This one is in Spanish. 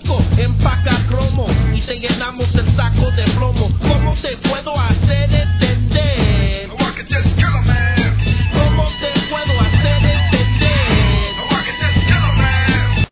disco, empaca cromo y te llenamos el saco de plomo.